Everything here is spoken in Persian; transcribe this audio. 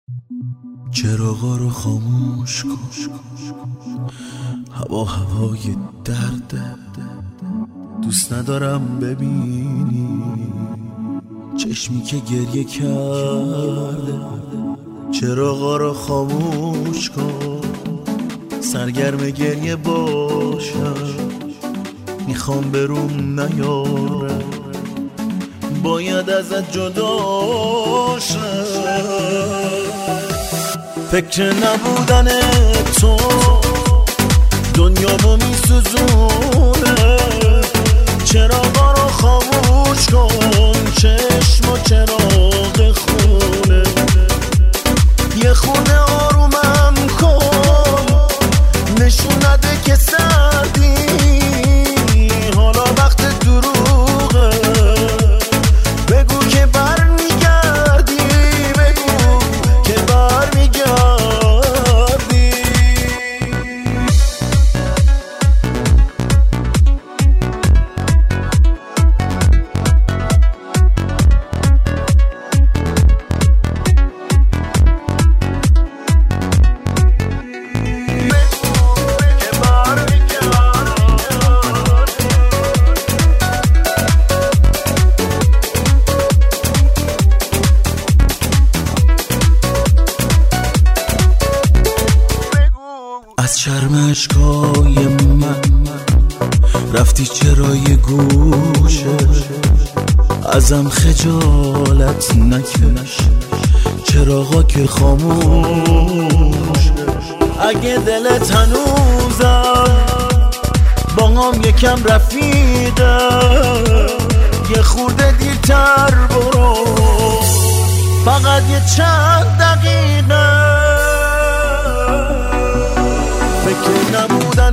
چراغا رو خاموش کن، هوا هوای درده، دوست ندارم ببینی چشمی که گریه کرده. چراغا رو خاموش کن، سرگرم گریه باشم، میخوام بروم نیارم، باید ازت جدا شم. فکر نبودن تو دنیامو میسوزونه. چراغا رو خاموش کن، چشم و چراغ خونه، یه خونه آرومم کن، نشون نده که سردی، حالا وقت دروغه، بگو که برمیگردی، بگو که برمیگردی. از شرم اشکای من رفتی چرا یه گوشه، ازم خجالت نکش، چراغا که خاموش. اگه دلت هنوزم با هم یکم رفیقه، یه خورده دیرتر برو، فقط یه چند دقیقه. فکر نبودن